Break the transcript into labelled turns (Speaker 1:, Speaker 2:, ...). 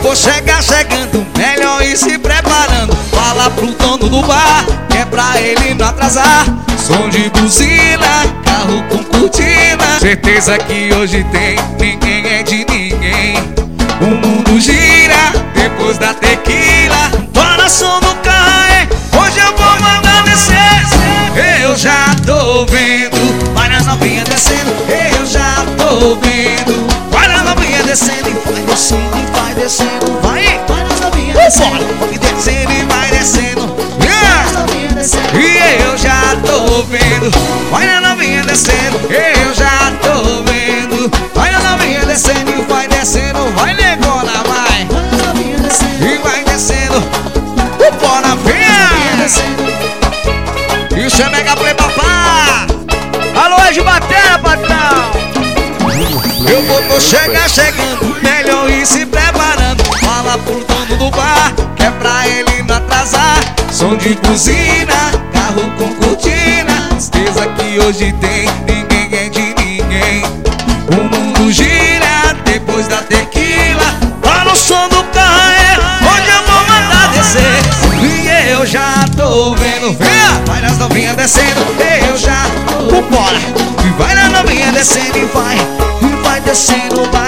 Speaker 1: vou chegar chegando, melhor ir se preparando. Fala pro dono do bar, que é pra ele não atrasar. Som de buzina, carro com cortina. Certeza que hoje tem, ninguém é de ninguém. O mundo gira depois da tequila. Bora som do carro, hoje eu vou mandar descer. Eu já tô vendo, vai nas novinhas descendo. Eu já tô vendo, vai nas novinhas descendo. E vai descendo, e vai descendo. Vai nas novinhas descendo. E descendo e vai descendo. E eu já tô vendo, vai na novinha descendo. Eu já tô vendo, vai na novinha descendo. E vai descendo, vai negona, vai. E vai descendo, bora ver. E o Xamega Play papá.
Speaker 2: Alô, é de bater, patrão.
Speaker 1: Eu vou chegar chegando, melhor ir se preparando. Fala pro dono do bar, que é pra ele não atrasar. Som de buzina, carro com cortina. Certeza que hoje tem, ninguém é de ninguém. O mundo gira depois da tequila. Para o som do carro, hoje eu vou mandar descer. E eu já tô vendo, venha, vai nas novinhas descendo. Eu já, vambora. E vai na novinha descendo e vai descendo, vai.